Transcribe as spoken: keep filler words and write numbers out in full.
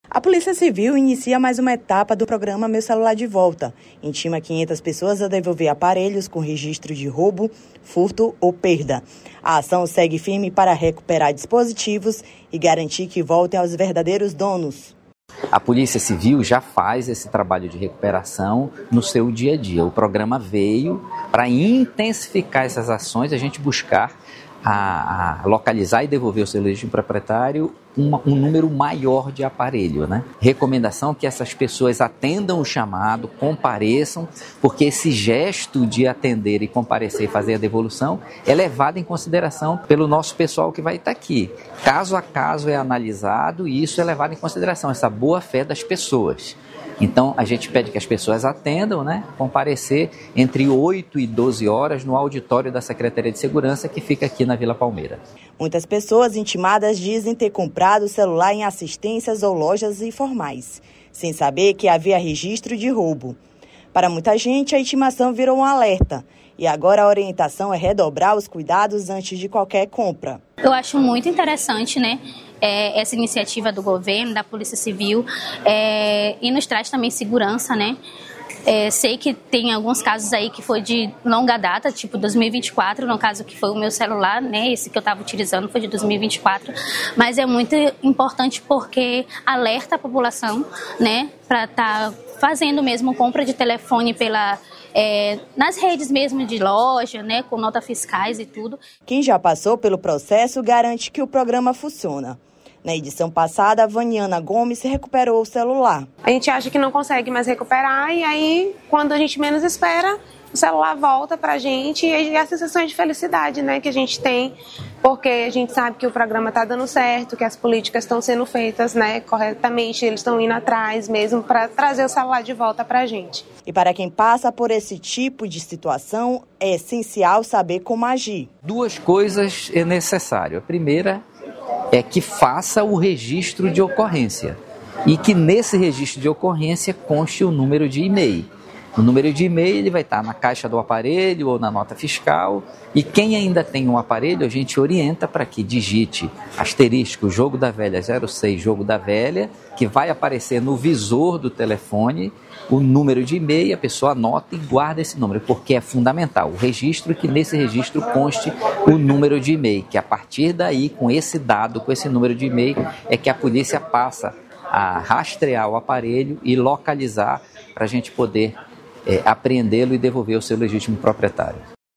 A Polícia Civil inicia mais uma etapa do programa Meu Celular de Volta. Intima quinhentas pessoas a devolver aparelhos com registro de roubo, furto ou perda. A ação segue firme para recuperar dispositivos e garantir que voltem aos verdadeiros donos. A Polícia Civil já faz esse trabalho de recuperação no seu dia a dia. O programa veio para intensificar essas ações, a gente buscar a, a localizar e devolver ao seu legítimo proprietário uma, um número maior de aparelho, né? Recomendação que essas pessoas atendam o chamado, compareçam, porque esse gesto de atender e comparecer e fazer a devolução é levado em consideração pelo nosso pessoal que vai estar aqui. Caso a caso é analisado e isso é levado em consideração, essa boa fé das pessoas. Então, a gente pede que as pessoas atendam, né, comparecer entre oito e doze horas no auditório da Secretaria de Segurança, que fica aqui na Vila Palmeira. Muitas pessoas intimadas dizem ter comprado o celular em assistências ou lojas informais, sem saber que havia registro de roubo. Para muita gente, a intimação virou um alerta. E agora a orientação é redobrar os cuidados antes de qualquer compra. Eu acho muito interessante, né, é, essa iniciativa do governo, da Polícia Civil, é, e nos traz também segurança, né? É, sei que tem alguns casos aí que foi de longa data, tipo dois mil e vinte e quatro, no caso que foi o meu celular, né, esse que eu estava utilizando foi de dois mil e vinte e quatro, mas é muito importante porque alerta a população, né, para estar tá fazendo mesmo compra de telefone pela, é, nas redes mesmo de loja, né, com notas fiscais e tudo. Quem já passou pelo processo garante que o programa funciona. Na edição passada, a Vaniana Gomes recuperou o celular. A gente acha que não consegue mais recuperar e aí, quando a gente menos espera, o celular volta pra gente e a sensação de felicidade, né, que a gente tem, porque a gente sabe que o programa está dando certo, que as políticas estão sendo feitas, né, corretamente, eles estão indo atrás mesmo para trazer o celular de volta pra gente. E para quem passa por esse tipo de situação, é essencial saber como agir. Duas coisas é necessário. A primeira é que faça o registro de ocorrência e que nesse registro de ocorrência conste o número de e-mail. O número de e-mail ele vai estar na caixa do aparelho ou na nota fiscal e quem ainda tem um aparelho a gente orienta para que digite asterisco jogo da velha zero seis jogo da velha, que vai aparecer no visor do telefone o número de e-mail, a pessoa anota e guarda esse número, porque é fundamental o registro, que nesse registro conste o número de e-mail, que a partir daí, com esse dado, com esse número de e-mail, é que a polícia passa a rastrear o aparelho e localizar para a gente poder é, apreendê-lo e devolver ao seu legítimo proprietário.